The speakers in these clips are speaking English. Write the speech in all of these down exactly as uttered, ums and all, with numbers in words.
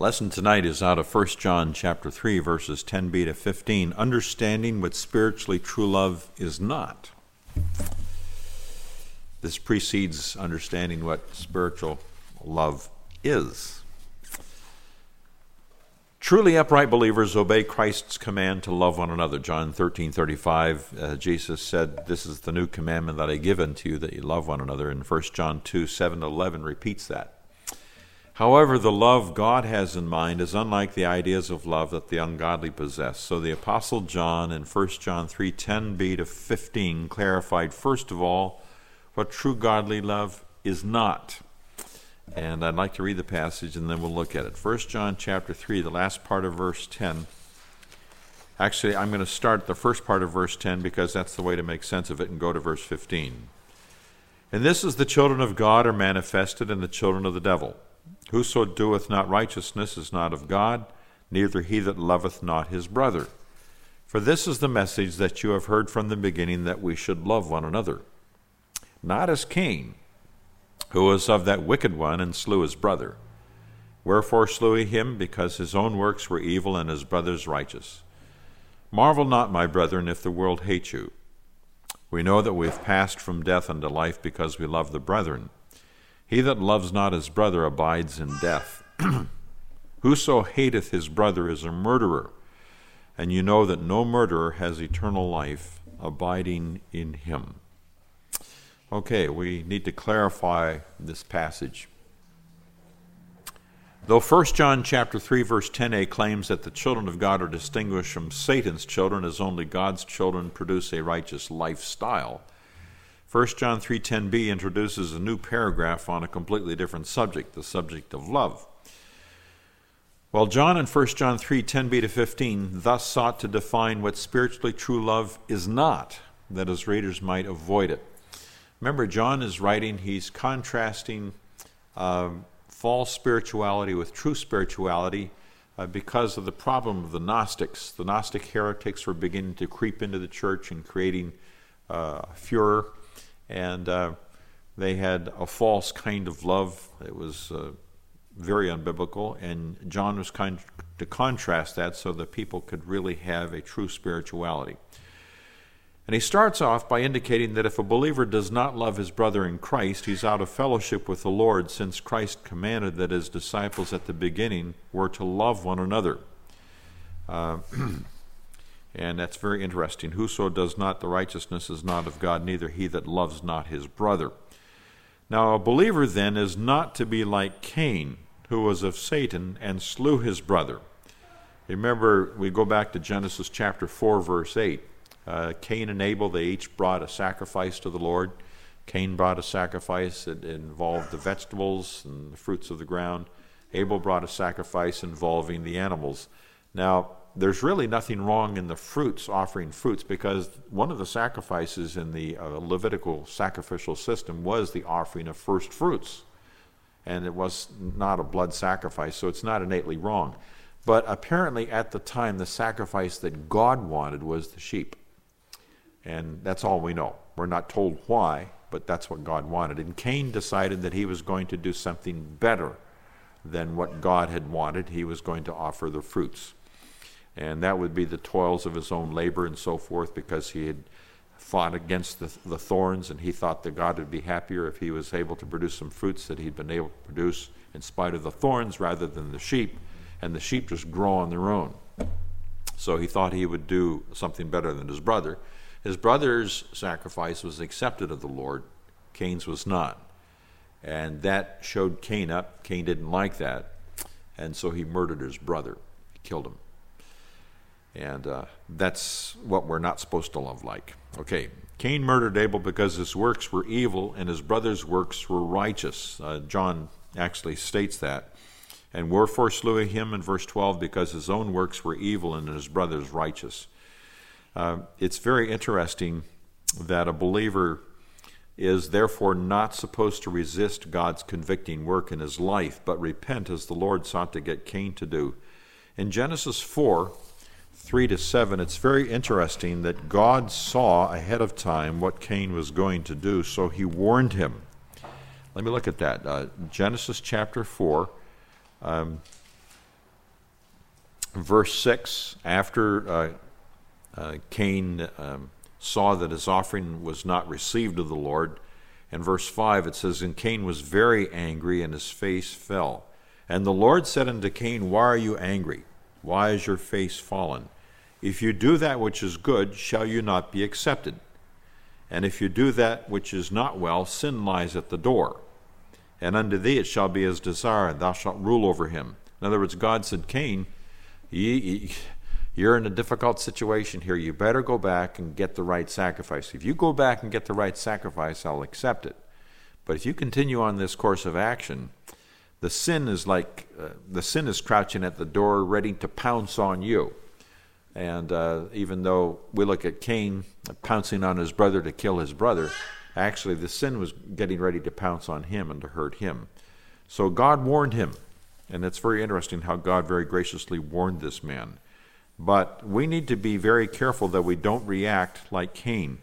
Lesson tonight is out of First John chapter three, verses ten b to fifteen, understanding what spiritually true love is not. This precedes understanding what spiritual love is. Truly upright believers obey Christ's command to love one another. John thirteen thirty-five, uh, Jesus said, "This is the new commandment that I give unto you, that you love one another." And First John two seven to eleven repeats that. However, the love God has in mind is unlike the ideas of love that the ungodly possess. So the Apostle John in First John three ten b to fifteen clarified, first of all, what true godly love is not. And I'd like to read the passage and then we'll look at it. First John chapter three, the last part of verse ten. Actually, I'm going to start the first part of verse ten because that's the way to make sense of it, and go to verse fifteen. "And this is the children of God are manifested, and the children of the devil. Whoso doeth not righteousness is not of God, neither he that loveth not his brother. For this is the message that you have heard from the beginning, that we should love one another. Not as Cain, who was of that wicked one, and slew his brother. Wherefore slew he him? Because his own works were evil, and his brother's righteous. Marvel not, my brethren, if the world hate you. We know that we have passed from death unto life, because we love the brethren. He that loves not his brother abides in death. Whoso hateth his brother is a murderer, and you know that no murderer has eternal life abiding in him." Okay, we need to clarify this passage. Though First John chapter three, verse ten a claims that the children of God are distinguished from Satan's children, as only God's children produce a righteous lifestyle, First John three ten b introduces a new paragraph on a completely different subject, the subject of love. Well, John in First John three ten b to fifteen thus sought to define what spiritually true love is not, that his readers might avoid it. Remember, John is writing, he's contrasting uh, false spirituality with true spirituality uh, because of the problem of the Gnostics. The Gnostic heretics were beginning to creep into the church and creating uh, furor. And uh, they had a false kind of love. It was uh, very unbiblical. And John was kind to contrast that so that people could really have a true spirituality. And he starts off by indicating that if a believer does not love his brother in Christ, he's out of fellowship with the Lord, since Christ commanded that his disciples at the beginning were to love one another. Uh, And that's very interesting. "Whoso does not the righteousness is not of God, neither he that loves not his brother." Now, a believer then is not to be like Cain, who was of Satan and slew his brother. Remember, we go back to Genesis chapter four, verse eight. Uh, Cain and Abel, they each brought a sacrifice to the Lord. Cain brought a sacrifice that involved the vegetables and the fruits of the ground. Abel brought a sacrifice involving the animals. Now, there's really nothing wrong in the fruits, offering fruits, because one of the sacrifices in the uh, Levitical sacrificial system was the offering of first fruits. And it was not a blood sacrifice, so it's not innately wrong. But apparently at the time, the sacrifice that God wanted was the sheep. And that's all we know. We're not told why, but that's what God wanted. And Cain decided that he was going to do something better than what God had wanted. He was going to offer the fruits. And that would be the toils of his own labor and so forth, because he had fought against the, the thorns, and he thought that God would be happier if he was able to produce some fruits that he'd been able to produce in spite of the thorns rather than the sheep, and the sheep just grow on their own. So he thought he would do something better than his brother. His brother's sacrifice was accepted of the Lord. Cain's was not. And that showed Cain up. Cain didn't like that, and so he murdered his brother. He killed him. And uh, that's what we're not supposed to love like. Okay, Cain murdered Abel because his works were evil and his brother's works were righteous. Uh, John actually states that. "And wherefore slew he him," in verse twelve, "because his own works were evil and his brother's righteous." Uh, it's very interesting that a believer is therefore not supposed to resist God's convicting work in his life, but repent as the Lord sought to get Cain to do. In Genesis four, three to seven, it's very interesting that God saw ahead of time what Cain was going to do, so he warned him. Let me look at that. Uh, Genesis chapter four, um, verse six, after uh, uh, Cain um, saw that his offering was not received of the Lord, in verse five it says, And Cain was very angry, and his face fell. And the Lord said unto Cain, Why are you angry? Why is your face fallen? If you do that which is good, shall you not be accepted? And if you do that which is not well, sin lies at the door. And unto thee it shall be his desire, and thou shalt rule over him. In other words, God said, Cain, you're in a difficult situation here. You better go back and get the right sacrifice. If you go back and get the right sacrifice, I'll accept it. But if you continue on this course of action, the sin is like, uh, the sin is crouching at the door ready to pounce on you. And uh, even though we look at Cain pouncing on his brother to kill his brother, actually the sin was getting ready to pounce on him and to hurt him. So God warned him. And it's very interesting how God very graciously warned this man. But we need to be very careful that we don't react like Cain.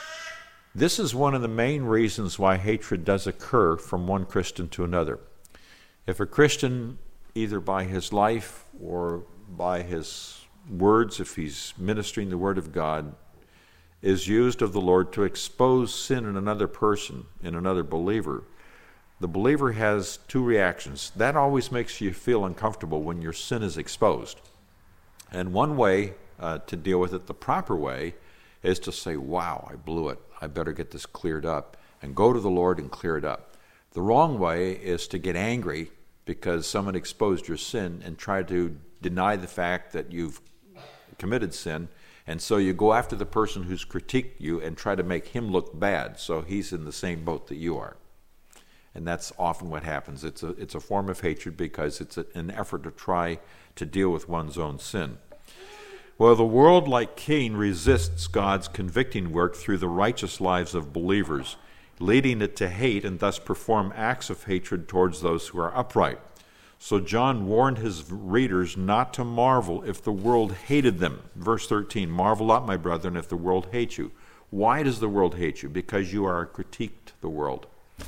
This is one of the main reasons why hatred does occur from one Christian to another. If a Christian, either by his life or by his words, if he's ministering the Word of God, is used of the Lord to expose sin in another person, in another believer, the believer has two reactions. That always makes you feel uncomfortable when your sin is exposed. And one way uh, to deal with it, the proper way, is to say, wow, I blew it. I better get this cleared up, and go to the Lord and clear it up. The wrong way is to get angry because someone exposed your sin and try to deny the fact that you've committed sin. And so you go after the person who's critiqued you and try to make him look bad, so he's in the same boat that you are. And that's often what happens. It's a, it's a form of hatred because it's a, an effort to try to deal with one's own sin. Well, the world, like Cain, resists God's convicting work through the righteous lives of believers, leading it to hate and thus perform acts of hatred towards those who are upright. So John warned his readers not to marvel if the world hated them. Verse thirteen, Marvel not, my brethren, if the world hates you. Why does the world hate you? Because you are critiqued the world.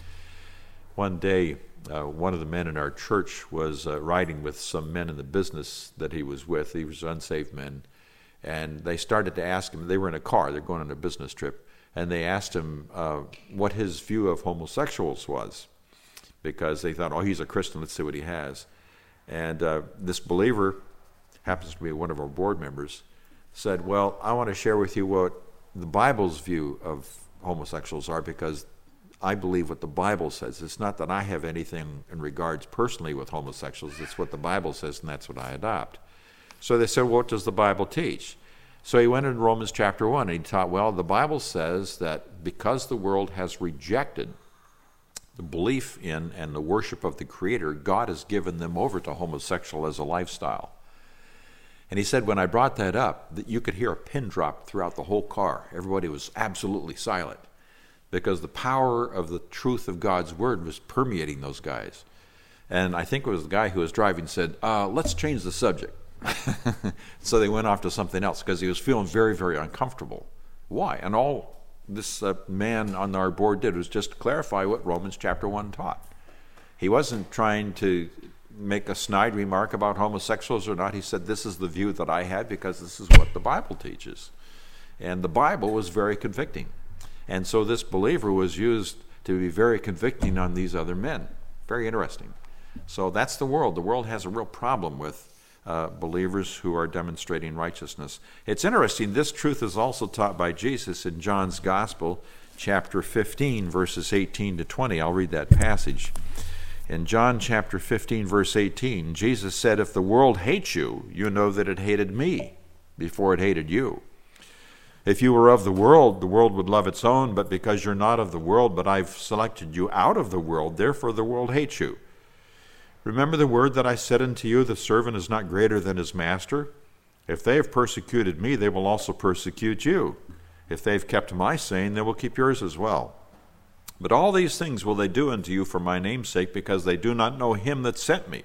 One day, uh, one of the men in our church was uh, riding with some men in the business that he was with. He was unsaved men. And they started to ask him, they were in a car, they're going on a business trip, and they asked him uh, what his view of homosexuals was, because they thought, oh, he's a Christian, let's see what he has. And uh, this believer, happens to be one of our board members, said, well, I want to share with you what the Bible's view of homosexuals are, because I believe what the Bible says. It's not that I have anything in regards personally with homosexuals. It's what the Bible says, and that's what I adopt. So they said, well, what does the Bible teach? So he went into Romans chapter one, and he taught, well, the Bible says that because the world has rejected the belief in and the worship of the Creator, God has given them over to homosexual as a lifestyle. And he said, when I brought that up, that you could hear a pin drop throughout the whole car. Everybody was absolutely silent, because the power of the truth of God's Word was permeating those guys. And I think it was the guy who was driving said, uh, let's change the subject. So they went off to something else because he was feeling very, very uncomfortable. Why? And all this uh, man on our board did was just clarify what Romans chapter one taught. He wasn't trying to make a snide remark about homosexuals or not. He said, this is the view that I had because this is what the Bible teaches. And the Bible was very convicting. And so this believer was used to be very convicting on these other men. Very interesting. So that's the world. The world has a real problem with uh, believers who are demonstrating righteousness. It's interesting, this truth is also taught by Jesus in John's Gospel, chapter fifteen, verses eighteen to twenty. I'll read that passage. In John chapter fifteen, verse eighteen, Jesus said, if the world hates you, you know that it hated me before it hated you. If you were of the world, the world would love its own, but because you're not of the world, but I've selected you out of the world, therefore the world hates you. Remember the word that I said unto you, the servant is not greater than his master. If they have persecuted me, they will also persecute you. If they've kept my saying, they will keep yours as well. But all these things will they do unto you for my name's sake, because they do not know him that sent me.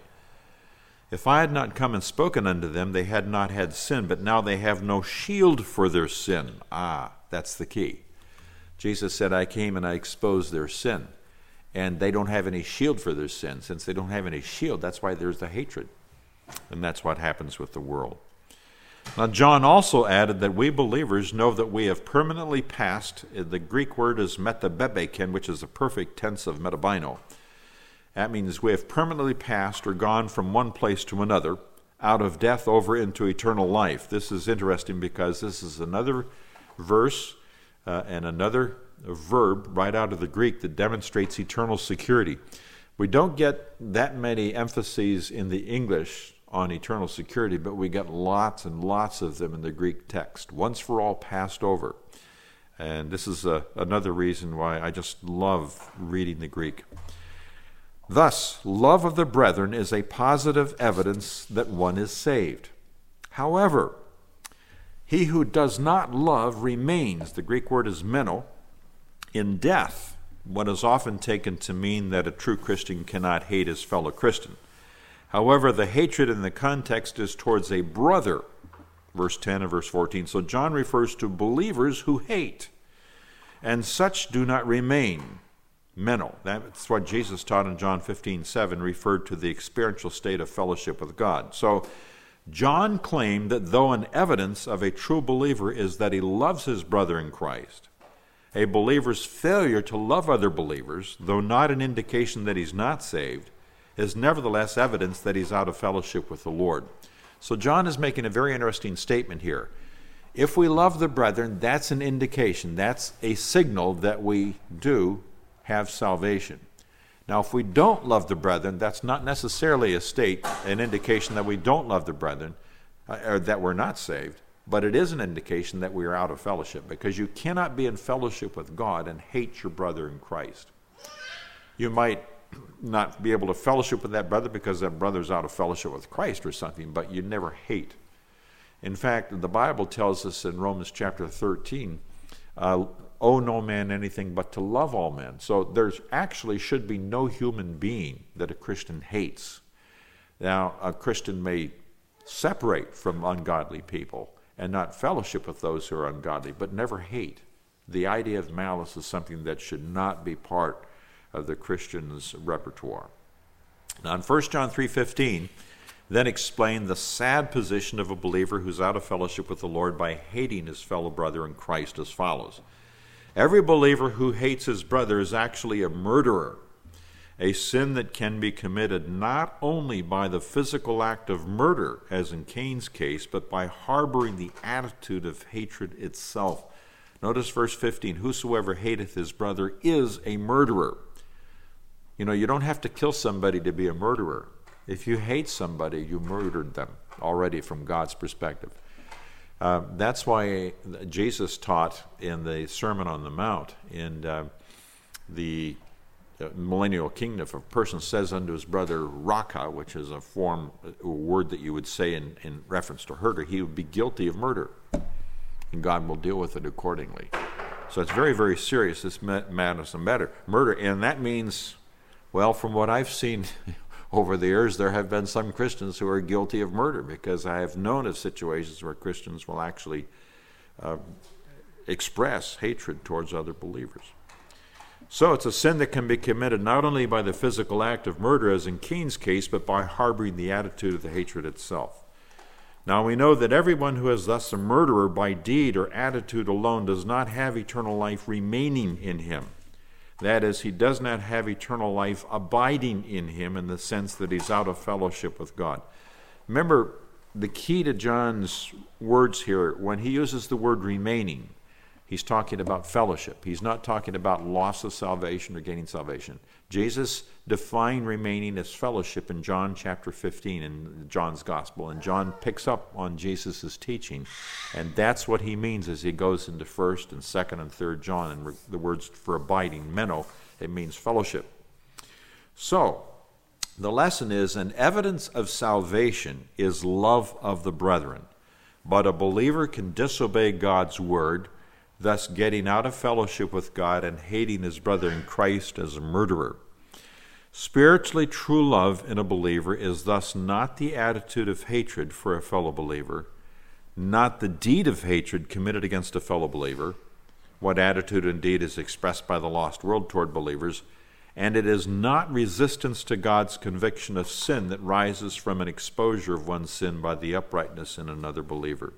If I had not come and spoken unto them, they had not had sin, but now they have no shield for their sin. Ah, that's the key. Jesus said, I came and I exposed their sin. And they don't have any shield for their sin. Since they don't have any shield, that's why there's the hatred. And that's what happens with the world. Now, John also added that we believers know that we have permanently passed, the Greek word is metabebeken, which is the perfect tense of metabino. That means we have permanently passed or gone from one place to another, out of death over into eternal life. This is interesting because this is another verse uh, and another verb right out of the Greek that demonstrates eternal security. We don't get that many emphases in the English on eternal security, but we get lots and lots of them in the Greek text. Once for all, passed over. And this is a, another reason why I just love reading the Greek. Thus, love of the brethren is a positive evidence that one is saved. However, he who does not love remains, the Greek word is meno, in death, what is often taken to mean that a true Christian cannot hate his fellow Christian. However, the hatred in the context is towards a brother, verse ten and verse fourteen. So John refers to believers who hate, and such do not remain. Meno. That's what Jesus taught in John fifteen seven, referred to the experiential state of fellowship with God. So John claimed that though an evidence of a true believer is that he loves his brother in Christ, a believer's failure to love other believers, though not an indication that he's not saved, is nevertheless evidence that he's out of fellowship with the Lord. So John is making a very interesting statement here. If we love the brethren, that's an indication, that's a signal that we do have salvation. Now, if we don't love the brethren, that's not necessarily a state, an indication that we don't love the brethren, uh, or that we're not saved, but it is an indication that we are out of fellowship, because you cannot be in fellowship with God and hate your brother in Christ. You might not be able to fellowship with that brother because that brother's out of fellowship with Christ or something, but you never hate. In fact, the Bible tells us in Romans chapter thirteen, uh, owe no man anything but to love all men. So there's actually should be no human being that a Christian hates. Now, a Christian may separate from ungodly people and not fellowship with those who are ungodly, but never hate. The idea of malice is something that should not be part of the Christian's repertoire. Now, in First John three fifteen, then explain the sad position of a believer who's out of fellowship with the Lord by hating his fellow brother in Christ as follows. Every believer who hates his brother is actually a murderer, a sin that can be committed not only by the physical act of murder, as in Cain's case, but by harboring the attitude of hatred itself. Notice verse fifteen, whosoever hateth his brother is a murderer. You know, you don't have to kill somebody to be a murderer. If you hate somebody, you murdered them already from God's perspective. Uh, that's why Jesus taught in the Sermon on the Mount, in uh, the uh, millennial kingdom, if a person says unto his brother, raka, which is a form, a word that you would say in, in reference to murder, he would be guilty of murder, and God will deal with it accordingly. So it's very, very serious, this madness and matter, murder, and that means, well, from what I've seen over the years, there have been some Christians who are guilty of murder, because I have known of situations where Christians will actually uh, express hatred towards other believers. So it's a sin that can be committed not only by the physical act of murder, as in Cain's case, but by harboring the attitude of the hatred itself. Now we know that everyone who is thus a murderer by deed or attitude alone does not have eternal life remaining in him. That is, he does not have eternal life abiding in him in the sense that he's out of fellowship with God. Remember, the key to John's words here, when he uses the word remaining, he's talking about fellowship. He's not talking about loss of salvation or gaining salvation. Jesus defined remaining as fellowship in John chapter fifteen in John's gospel, and John picks up on Jesus' teaching, and that's what he means as he goes into first and second and third John, and re- the words for abiding, meno, it means fellowship. So, the lesson is, an evidence of salvation is love of the brethren, but a believer can disobey God's word, thus getting out of fellowship with God and hating his brother in Christ as a murderer. Spiritually true love in a believer is thus not the attitude of hatred for a fellow believer, not the deed of hatred committed against a fellow believer, what attitude indeed is expressed by the lost world toward believers, And it is not resistance to God's conviction of sin that rises from an exposure of one's sin by the uprightness in another believer.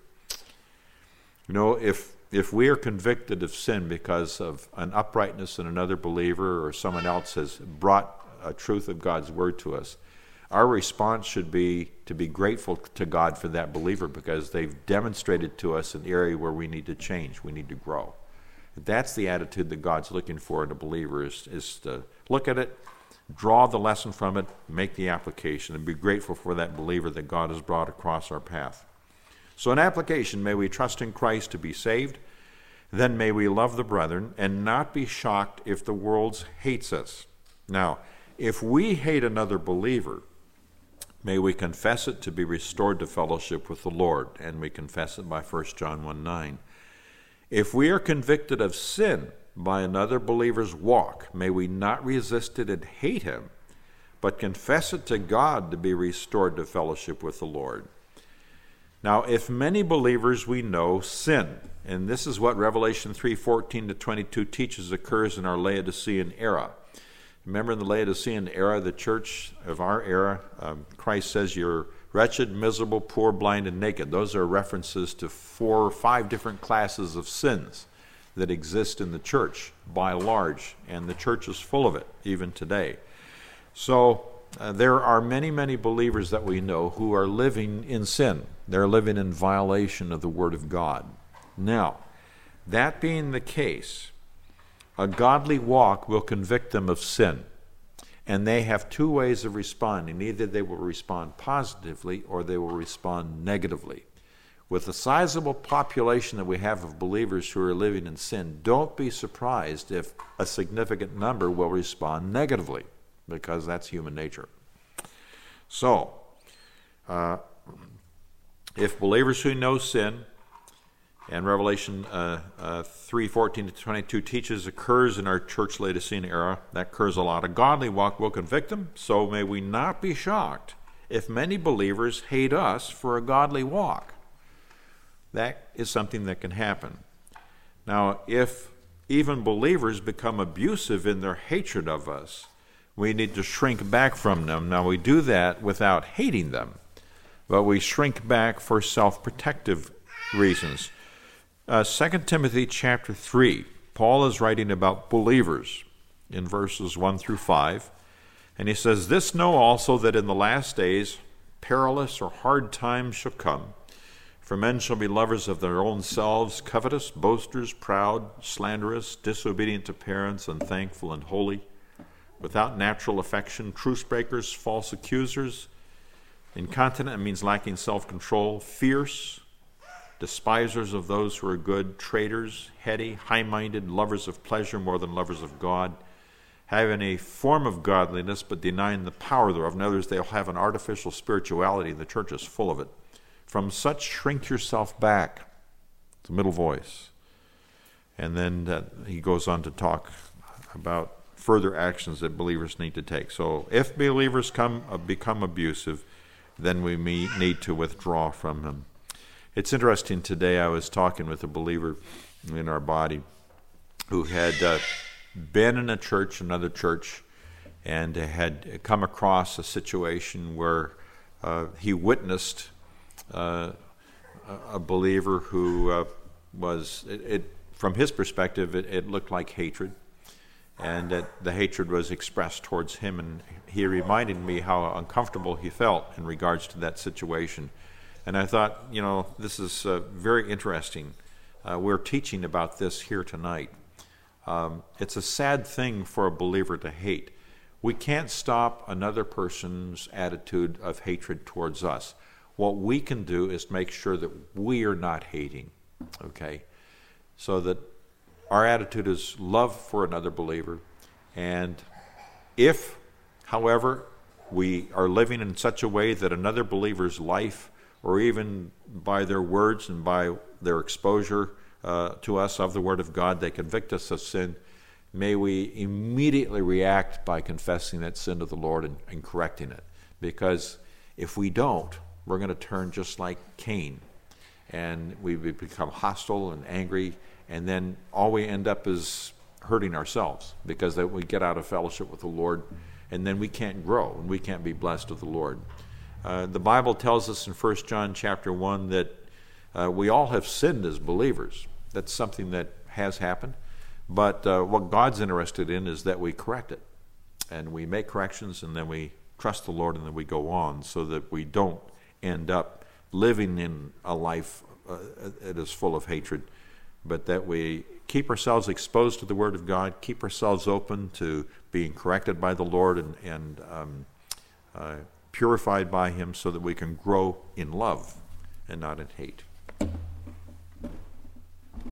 You know, if if we are convicted of sin because of an uprightness in another believer, or someone else has brought a truth of God's word to us, our response should be to be grateful to God for that believer, because they've demonstrated to us an area where we need to change, we need to grow. That's the attitude that God's looking for in a believer, is, is to look at it, draw the lesson from it, make the application, and be grateful for that believer that God has brought across our path. So in application, may we trust in Christ to be saved. Then may we love the brethren and not be shocked if the world hates us. Now, if we hate another believer, may we confess it to be restored to fellowship with the Lord. And we confess it by First John one nine. If we are convicted of sin by another believer's walk, may we not resist it and hate him, but confess it to God to be restored to fellowship with the Lord. Now, if many believers we know sin, and this is what Revelation three fourteen to twenty-two teaches occurs in our Laodicean era. Remember, in the Laodicean era, the church of our era, um, Christ says, you're wretched, miserable, poor, blind, and naked. Those are references to four or five different classes of sins that exist in the church by large, and the church is full of it even today. So uh, there are many, many believers that we know who are living in sin. They're living in violation of the Word of God. Now, that being the case, a godly walk will convict them of sin. And they have two ways of responding. Either they will respond positively or they will respond negatively. With the sizable population that we have of believers who are living in sin, don't be surprised if a significant number will respond negatively, because that's human nature. So, uh, if believers who know sin, and Revelation uh, uh, three fourteen to twenty-two teaches occurs in our church Laodicean era, that occurs a lot. A godly walk will convict them, so may we not be shocked if many believers hate us for a godly walk. That is something that can happen. Now, if even believers become abusive in their hatred of us, we need to shrink back from them. Now, we do that without hating them, but we shrink back for self-protective reasons. Uh, Second Timothy chapter three, Paul is writing about believers in verses one through five, and he says, "This know also that in the last days perilous or hard times shall come. For men shall be lovers of their own selves, covetous, boasters, proud, slanderous, disobedient to parents, unthankful, and unholy, without natural affection, truce breakers, false accusers, incontinent means lacking self-control, fierce, despisers of those who are good, traitors, heady, high-minded, lovers of pleasure more than lovers of God, having a form of godliness but denying the power thereof." In other words, they'll have an artificial spirituality. The church is full of it. "From such shrink yourself back." The middle voice. And then uh, he goes on to talk about further actions that believers need to take. So if believers come uh, become abusive, then we may need to withdraw from them. It's interesting, today I was talking with a believer in our body who had uh, been in a church, another church, and had come across a situation where uh, he witnessed uh, a believer who uh, was, it, it, from his perspective, it, it looked like hatred, and that the hatred was expressed towards him, and he reminded me how uncomfortable he felt in regards to that situation. And I thought, you know, this is uh, very interesting. Uh, we're teaching about this here tonight. Um, it's a sad thing for a believer to hate. We can't stop another person's attitude of hatred towards us. What we can do is make sure that we are not hating, okay? So that our attitude is love for another believer. And if, however, we are living in such a way that another believer's life, or even by their words and by their exposure uh, to us of the Word of God, they convict us of sin, may we immediately react by confessing that sin to the Lord and, and correcting it. Because if we don't, we're going to turn just like Cain, and we become hostile and angry, and then all we end up is hurting ourselves, because that we get out of fellowship with the Lord, and then we can't grow and we can't be blessed of the Lord. Uh, the Bible tells us in First John chapter one that uh, we all have sinned as believers. That's something that has happened. But uh, what God's interested in is that we correct it. And we make corrections, and then we trust the Lord, and then we go on, so that we don't end up living in a life uh, that is full of hatred, but that we keep ourselves exposed to the Word of God, keep ourselves open to being corrected by the Lord and, and um, uh, purified by Him, so that we can grow in love and not in hate.